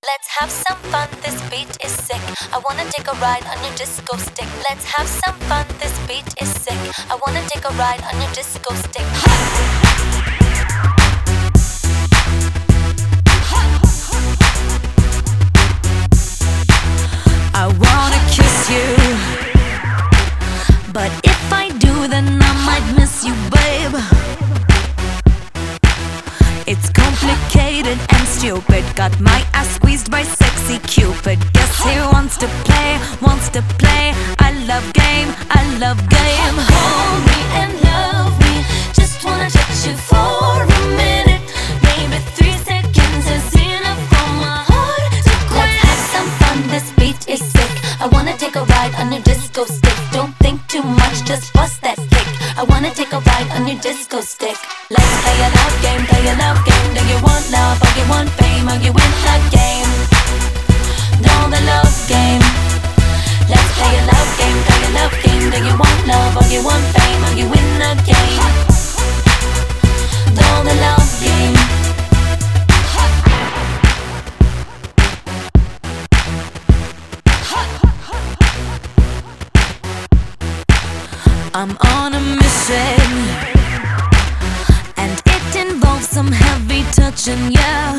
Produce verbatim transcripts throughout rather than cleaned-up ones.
Let's have some fun, this beat is sick. I wanna take a ride on your disco stick. Let's have some fun, this beat is sick. I wanna take a ride on your disco stick. I wanna kiss you, but if I do, then I might miss you, babe. It's complicated and stupid. Got my ass squeezed by sexy Cupid. Guess he wants to play, wants to play. I love game, I love game. Hold me and love me. Just wanna touch you for a minute. Maybe three seconds is enough for my heart to quit. Let's have some fun, this beat is sick. I wanna take a ride on your disco stick. Don't think too much, just bust that kick. I wanna take a ride on your disco stick. Let's play a love game, play a love game. Do you want love or you want fame? Or you win the game? Know the love game. Let's play a love game, play a love game. Do you want love or you want fame? Or you win the game? Know the love game. I'm on a mission, and it involves some heavy touching, yeah.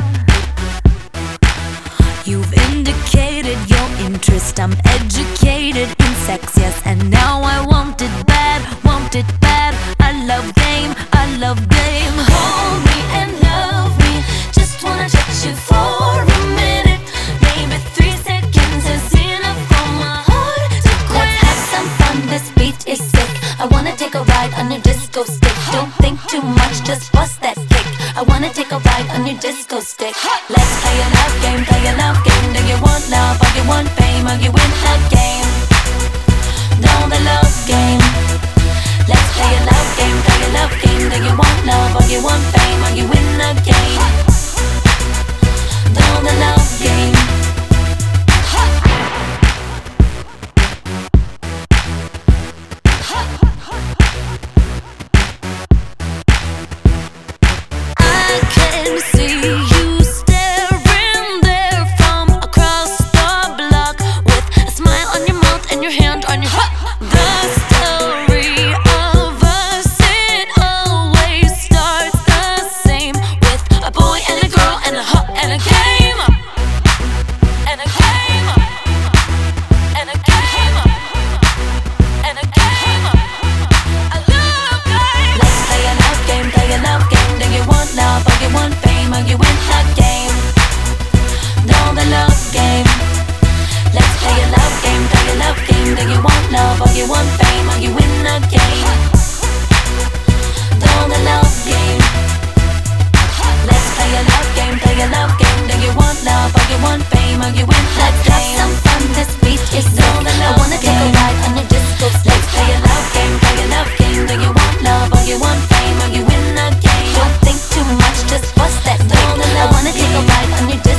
You've indicated your interest. I'm educated in sex, yes, and now I want it bad, want it bad. I love game, I love game. Hold me and love me. Just wanna touch you for a minute. Maybe three seconds is enough for my heart to quit. Let's have some fun, this beat is sick. I wanna take a ride on your disco stick. Don't think too much, just bust that kick. I wanna take a ride on your disco stick. Let's play a love game, play a love game. Do you want love or you want fame? Or you win the game? Know the love game. Let's play a love game, play a love game. Do you want love or you want fame? Or you win the game? Know the love game. I can see you staring there from across the block, with a smile on your mouth and your hand on your heart. The story of us, it always starts the same, with a boy and a girl and a hut and a game. And a game. And a game. And a game. I love game. Let's play a love game, play a love game. Do you want love or you want fame? Or you win the game? Know the love game. Let's play a love game, play a love game. Do you want love or you want fame? Or you win the game? Know the love game. Let's play a love game, play a love game. Do you want love or you want fame? Or you win the game? Let's have some fun, this beat is sick. I wanna take a ride on your disco stick. Let's play a love game, play a love game. Do you want love or you want fame? Or you win the game? Don't think too much, just bust that kick. I wanna take a ride on your disco